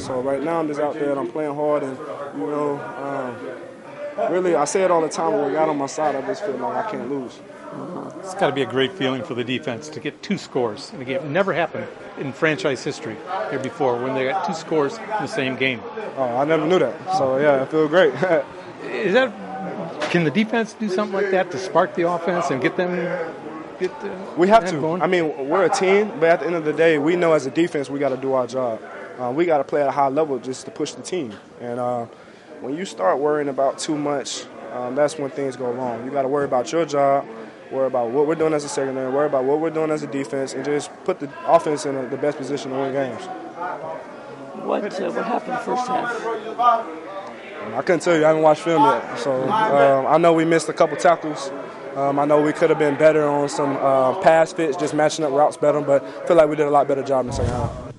So right now I'm just out there and I'm playing hard, and really I say it all the time. When we got on my side, I just feel like I can't lose. It's got to be a great feeling for the defense to get 2 scores in a game. It never happened in franchise history here before when they got 2 scores in the same game. Oh, I never knew that. So yeah, I feel great. Can the defense do something like that to spark the offense and get them? We have to. Going? I mean, we're a team, but at the end of the day, we know as a defense we got to do our job. We got to play at a high level just to push the team. And when you start worrying about too much, that's when things go wrong. You got to worry about your job, worry about what we're doing as a secondary, worry about what we're doing as a defense, and just put the offense in the best position to win games. What happened first half? I couldn't tell you. I haven't watched film yet. So I know we missed a couple tackles. I know we could have been better on some pass fits, just matching up routes better, but I feel like we did a lot better job in the second half.